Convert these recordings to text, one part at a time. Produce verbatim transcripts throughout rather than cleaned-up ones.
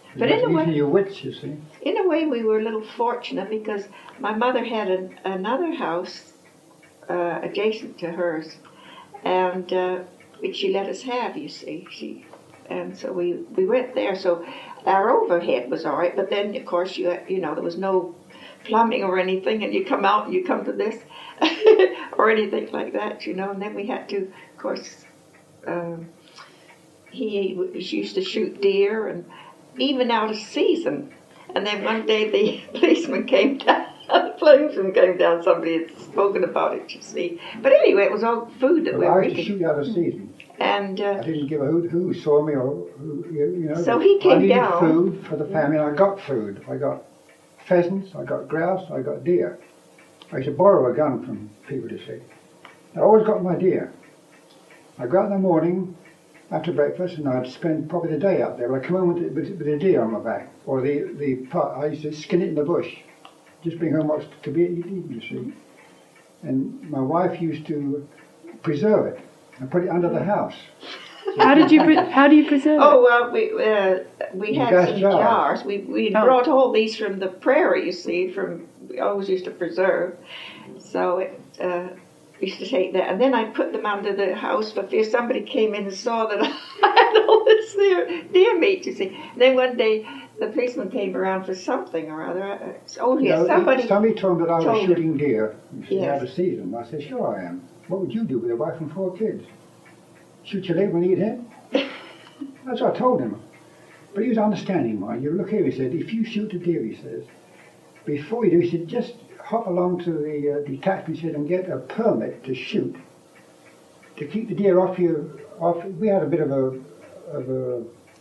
But in a way, your wits, you see. In a way, we were a little fortunate because my mother had an, another house uh, adjacent to hers, and uh, which she let us have. You see, she, and so we we went there. So our overhead was all right, but then of course you you know there was no plumbing or anything, and you come out and you come to this or anything like that, you know. And then we had to, of course, um, he used to shoot deer and even out of season. And then one day the policeman came down, the policeman came down, somebody had spoken about it, you see. But anyway, it was all food that well, we were eating. I used to shoot out of season. And uh, I didn't give a who, who saw me or who, you know. So he came I needed down. food for the family, and I got food. I got pheasants, I got grouse, I got deer. I used to borrow a gun from people to see. I always got my deer. I'd go out in the morning after breakfast, and I'd spend probably the day out there. I'd come home with, with, with a deer on my back, or the, the part, I used to skin it in the bush, just bring home what's to be eaten, you see. And my wife used to preserve it and put it under the house. How did you, pre- how do you preserve oh, it? well, we uh, we In had glass some jars. jars. We we Oh. brought all these from the prairie, you see. From we always used to preserve, so it, uh, we used to take that, and then I put them under the house for fear somebody came in and saw that I had all this deer, deer meat. You see. And then one day the policeman came around for something or other. Uh, oh yes, No, somebody. somebody told me that I was told him. shooting deer Yes. out of season. I said, sure I am. What would you do with a wife and four kids? Shoot your leg and eat him? That's what I told him. But he was understanding, mind you. Look here, he said, if you shoot a deer, he says, before you do, he said, just hop along to the uh, detachment, he said, and get a permit to shoot, to keep the deer off you. Off. We had a bit of a, of a,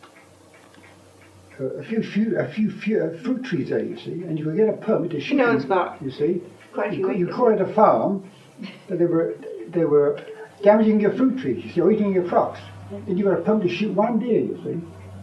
a few, few, a few, few uh, fruit trees there, you see, and you could get a permit to shoot. You know, them, it's about you see. quite a You, few you acres. call it a farm, but they were they were damaging your fruit trees, you see, or eating your crops. Then you got a permit to shoot one deer, you see,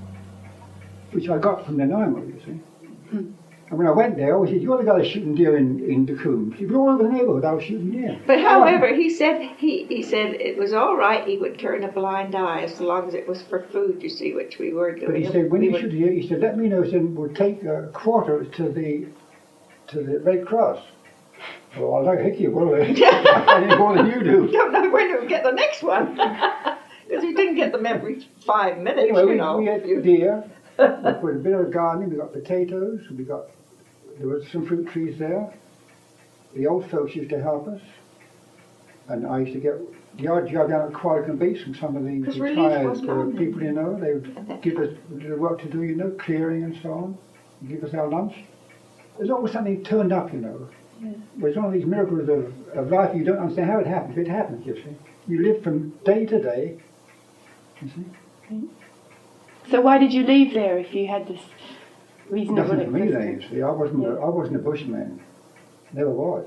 which I got from the Nanaimo, you see. Hmm. And when I went there, I always said, you're the guy that's shooting deer in, in the Coombe. He was all over the neighbourhood, I was shooting deer. But however, he said he, he said it was all right. He would turn a blind eye as long as it was for food. You see, which we were doing. But he said, when we you were- shoot a deer, he said, let me know, he said, we'll take a quarter to the to the Red Cross. Well, I like hickey, well, I didn't more than you do. don't know when we'll get the next one because we didn't get them every five minutes. Anyway, you we, know. we had deer, we put a bit of gardening, we got potatoes, we got, there was some fruit trees there. The old folks used to help us, and I used to get the odd job down at Qualicum Beach from some of the 'Cause relief retired wasn't uh, on people, then. you know, they would give us a little work to do, you know, clearing and so on, give us our lunch. There's always something turned up, you know. Yeah. But it's one of these miracles of, of life, you don't understand how it happens, it happens, you see. You live from day to day, you see. So why did you leave there if you had this reasonable Nothing for me then, expectation? you see. I wasn't, Yeah. a, I wasn't a bushman. Never was.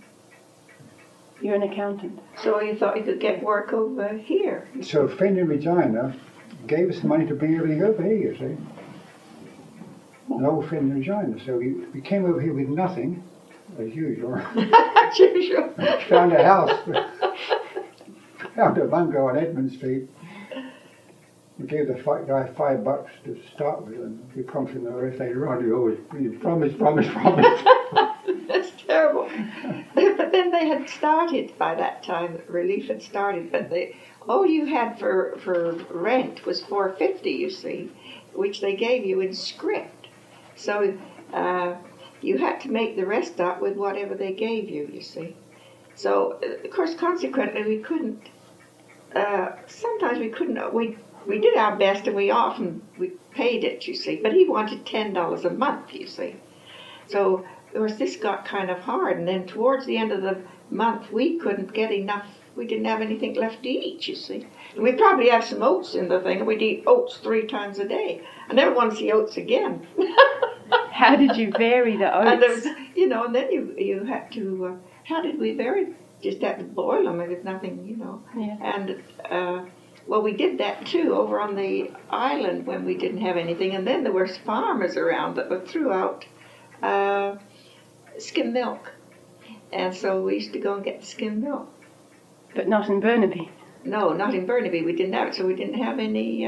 You're an accountant. So you thought you could get work over here. So a friend in Regina gave us the money to bring everything over here, you see. An old friend in Regina. So we, we came over here with nothing, as usual. As usual. Found a house. Found a bungalow on Edmund Street. We gave the fi- guy five bucks to start with, and we promised him the rest later on. He always he promise, promise, promise. That's terrible. But then they had started by that time. Relief had started, but they all you had for for rent was four fifty. You see, which they gave you in script. So uh, you had to make the rest up with whatever they gave you. You see. So uh, of course, consequently, we couldn't. Uh, sometimes we couldn't. We we did our best, and we often we paid it. You see, but he wanted ten dollars a month. You see, so. Of course, this got kind of hard, and then towards the end of the month, we couldn't get enough. We didn't have anything left to eat, you see. And we'd probably have some oats in the thing, and we'd eat oats three times a day. I never want to see oats again. How did you vary the oats? And there was, you know, and then you you had to. Uh, how did we vary? Just had to boil them. There's nothing, you know. Yeah. And uh, well, we did that too over on the island when we didn't have anything, and then there were farmers around that were throughout. Uh, skim milk, and so we used to go and get the skim milk. But not in Burnaby. No, not in Burnaby. We didn't have it, so we didn't have any uh,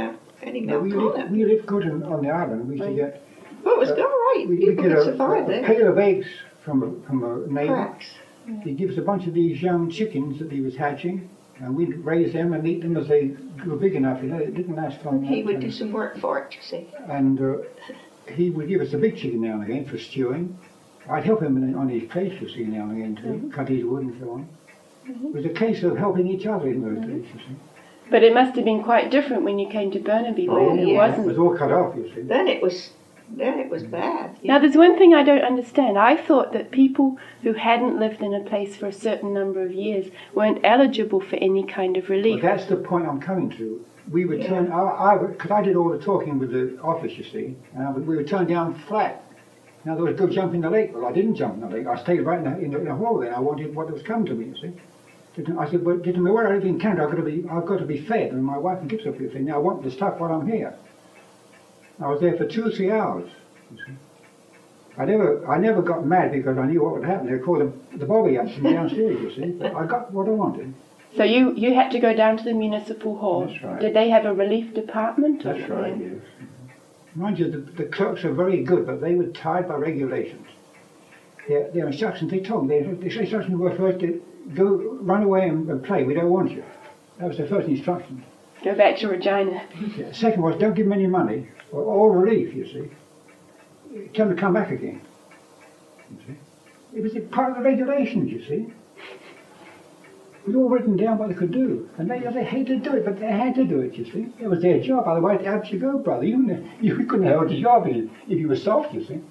any No, milk we, on lived, it. we lived good in, on the island. We used to Right. get, Well, it was uh, all right. we, we People get could a, survive a there. pail of eggs from a, from a neighbour. Cracks. He'd give us a bunch of these young chickens that he was hatching, and we'd raise them and eat them as they grew big enough. You know, it didn't last long. He that would time. do some work for it, you see. And uh, he would give us a big chicken now and again for stewing. I'd help him in, on his place, you see, now and again too, Mm-hmm. cut his wood and so on. Mhm. It was a case of helping each other in those Mm-hmm. days, you see. But it must have been quite different when you came to Burnaby, where Oh, it yeah. It wasn't. was all cut off, you see. Then it was, then it was bad. Now, there's one thing I don't understand. I thought that people who hadn't lived in a place for a certain number of years weren't eligible for any kind of Well, relief. that's the point I'm coming to. We would Yeah. turn, I, because I, I did all the talking with the office, you see, and I would, we would turn down flat. In other words, go jump in the lake. Well, I didn't jump in the lake. I stayed right in the, in the, in the hall then. I wanted what was coming to me, you see. Didn't- I said, well, didn't matter where I live in Canada, I've got to be, I've got to be fed. And my wife and kids up here saying, now I want the stuff while I'm here. I was there for two or three hours, you see. I never, I never got mad because I knew what would happen. They called the, the bobby up from downstairs, you see. But I got what I wanted. So you, you had to go down to the municipal hall. That's right. Did they have a relief department? That's right, yes. Mind you, the, the clerks are very good, but they were tied by regulations. Their, their instructions, they told me, their, their instructions were first to go, run away and, and play, we don't want you. That was the first instruction. Go back to Regina. The second was, don't give them any money, or all relief, you see. Tell them to come back again. You see. It was a part of the regulations, you see. It was all written down what they could do. And they, they hated to do it, but they had to do it, you see. It was their job, otherwise out you go, brother. You, couldn't- you couldn't have held a job if, if you were soft, you see.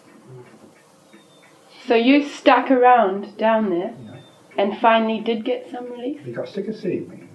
So you stuck around down there Yeah. and finally did get some relief? They got sick of seeing me.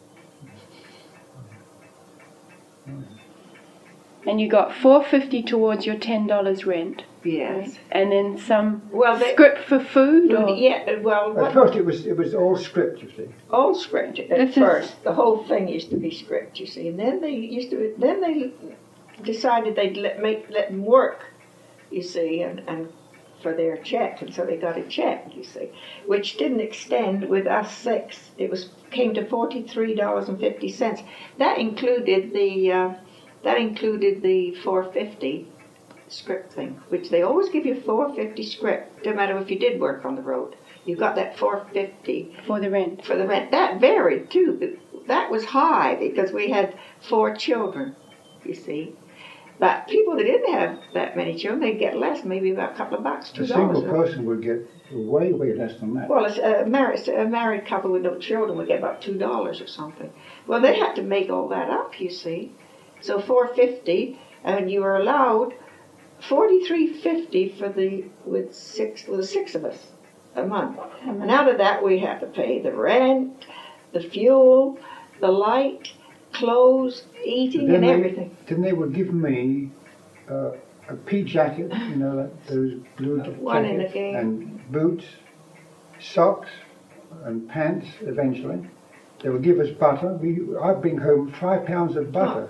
And you got four fifty towards your ten dollars rent. Yes. Right? And then some Well, they, script for food? Or? yeah, well, At what, first it was it was all script, you see. all script at This is- first. The whole thing used to be script, you see. And then they used to, then they decided they'd let, make, let them work, you see, and, and for their check. And so they got a check, you see, which didn't extend with us six. It was came to forty-three dollars and fifty cents. That included the, uh, that included the four fifty script thing, which they always give you four fifty script, no matter if you did work on the road. You got that four fifty For the rent. for the rent. That varied too. but That was high because we had four children, you see. But people that didn't have that many children, they'd get less, maybe about a couple of bucks, two A single dollars. person would get way, way less than that. Well, a married, a married couple with no children would get about two dollars or something. Well, they had to make all that up, you see. So four fifty, and you were allowed forty-three fifty for the with six with the six of us a month. And out of that, we had to pay the rent, the fuel, the light, clothes, eating, Then and they- everything. Then they would give me uh, a pea jacket, you know, that, those blue One in a jackets, game. and boots, socks, and pants. Eventually, they would give us butter. We I bring home five pounds of butter,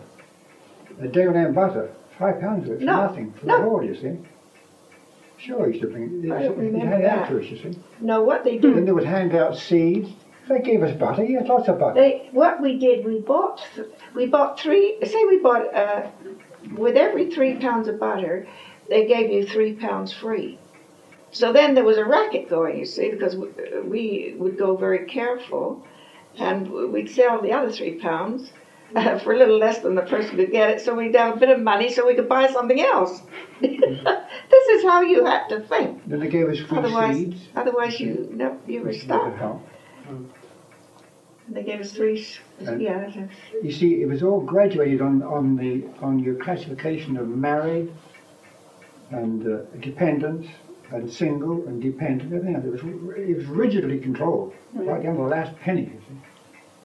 a Dairyland butter, five pounds of it for No, nothing for no. the whole, you see. Sure, I used to bring. They, I don't they remember had it out that. to us, you see. No, what they Then did, they would hand out seeds. They gave us butter. Yes, lots of butter. they what we did, we bought th- we bought three. Say we bought uh, with every three pounds of butter, they gave you three pounds free. So then there was a racket going, you see, because we, we would go very careful, and we'd sell the other three pounds uh, for a little less than the person could get it. So we'd have a bit of money so we could buy something else. This is how you had to think. Then they gave us free Otherwise, seeds. otherwise you no, you were which would stuck. help. They gave us three. s- And- Yeah. You see, it was all graduated on, on the on your classification of married and uh, dependent and single and dependent. Everything else. It was it was rigidly controlled, right down to the last penny. You see.